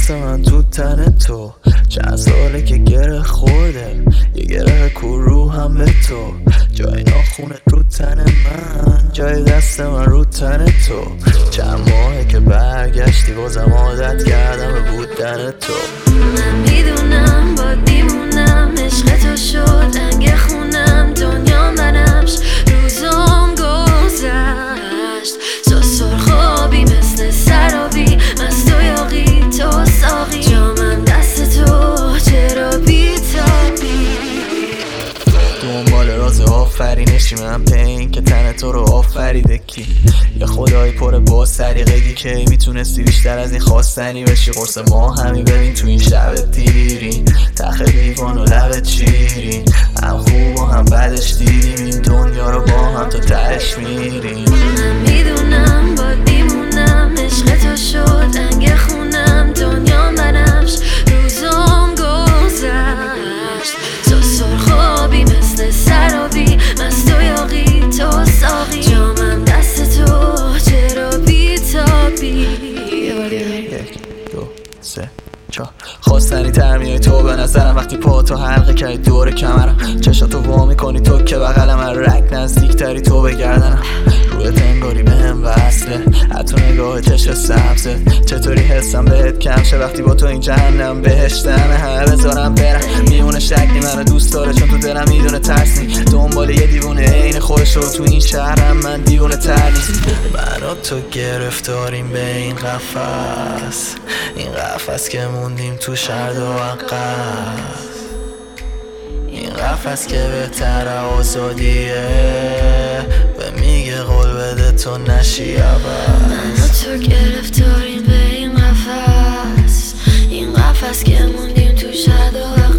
دست من تو تن تو، چند ساله که گره خورده، یه گره رو هم به تو، جای ناخونت رو تن من، جای دست من رو تن تو. چند ماهه که برگشتی بازم عادت کردم به بودن تو. من میدونم باید میمونم، عشق تو شد انگ خونم، دنیا منمش روزام گذشت. تو سرخابی مثل سرابی، مست و یاقی تو ساقی، جامم دست تو چرا بیتابی. دنبال راز آفرینشی من پین که تن تو رو آفریده کی، یه خدایی پر با سریقگی که میتونستی بیشتر از این خواستنی بشی. قرص ما همی ببین تو این شب دیری، تخ لیوان و لبت چیری، هم خوب و هم بدش دیدیم این دنیا رو با هم تا تهش میریم. من میدونم باید میمونم، عشق تو شد انگ خونم، دنیا منمش روزام گذشت. تو سرخابی مثل سرابی، مست و یاقی تو ساقی، جامم دست تو چرا بیتابی. 1 2 3 4 خواستنی تر میای تو به نظرم وقتی پا تو حلقه کردی دور کمرم، چشاتو وا میکنی تو که بغلم، من رک نزدیک تری تو به گردنم، روی تنگاری بهم وصله، حتی نگاه چشم سبزه، چطوری حسم بهت کم شه وقتی با تو این جهنم بهشتمه. همه بذارم برم میونه شکلی منو دوست داره چون تو دلم میدونه ترس نی، دنبال یه دیوونه عین خودش رو تو این شهرم، من دیوونه تر نیست. من و تو گرفتاریم به این قفس، این قفس که موندیم تو شرد و عقص، این قفس که بهتر آزادیه، به میگه قول بده تو نشی عباس. من و تو گرفتاریم به این قفس، این قفس که موندیم تو شرد و عقص.